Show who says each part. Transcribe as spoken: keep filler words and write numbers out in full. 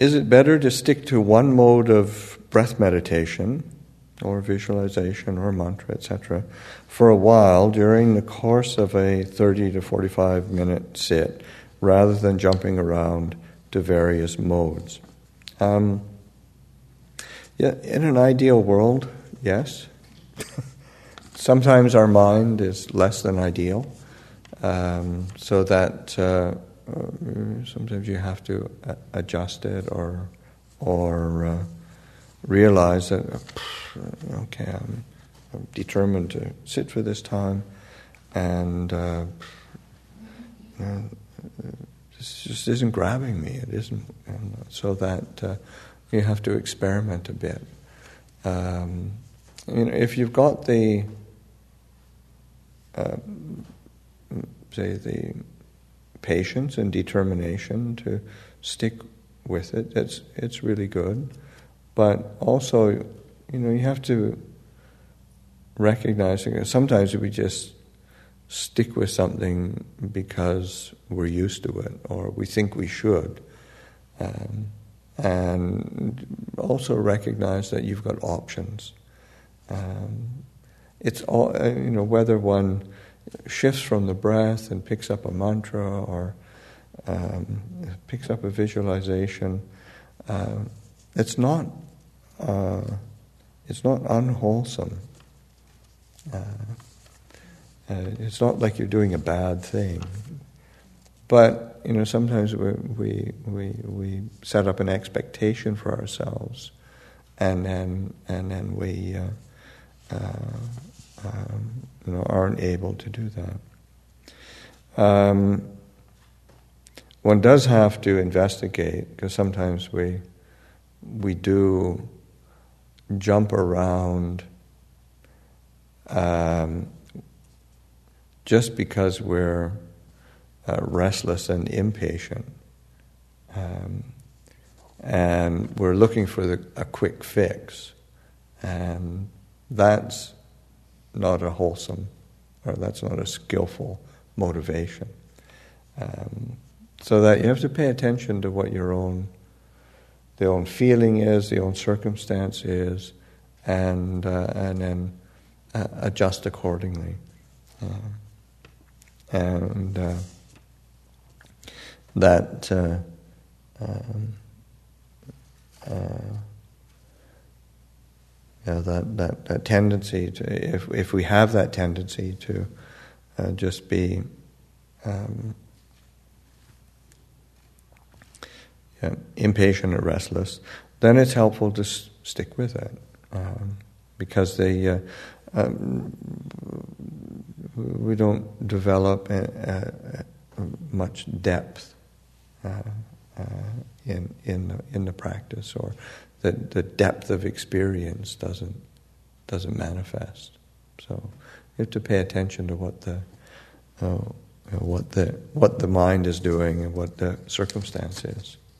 Speaker 1: is it better to stick to one mode of breath meditation or visualization or mantra, et cetera, for a while during the course of a thirty to forty-five minute sit, rather than jumping around to various modes? Um, yeah, in an ideal world, yes. Sometimes our mind is less than ideal, um, so that uh, sometimes you have to adjust it or or uh, realize that, okay, I'm, I'm determined to sit for this time, and uh, you know, this just isn't grabbing me. It isn't, and so that uh, you have to experiment a bit. Um, you know, if you've got the uh, say the patience and determination to stick with it, it's it's really good. But also, you know, you have to recognize that sometimes we just stick with something because we're used to it or we think we should. Um, and also recognize that you've got options. Um, it's all, uh, you know, whether one shifts from the breath and picks up a mantra or um, picks up a visualization. Uh, it's not. Uh, it's not unwholesome. Uh, uh, it's not like you're doing a bad thing. But you know, sometimes we we we we set up an expectation for ourselves, and then and then we uh, uh, um, you know aren't able to do that. Um, one does have to investigate, because sometimes we we do jump around um, just because we're uh, restless and impatient, um, and we're looking for the, a quick fix, and that's not a wholesome, or that's not a skillful motivation. Um, so that you have to pay attention to what your own the own feeling is, the own circumstance is, and uh, and then uh, adjust accordingly. Uh, and uh, that uh, um, uh, yeah, that, that that tendency to, if if we have that tendency to uh, just be um, yeah, impatient or restless, then it's helpful to s- stick with it, um, because they uh, um, we don't develop a, a, a much depth uh, uh, in in the, in the practice, or the the depth of experience doesn't doesn't manifest. So you have to pay attention to what the uh, what the what the mind is doing and what the circumstance is.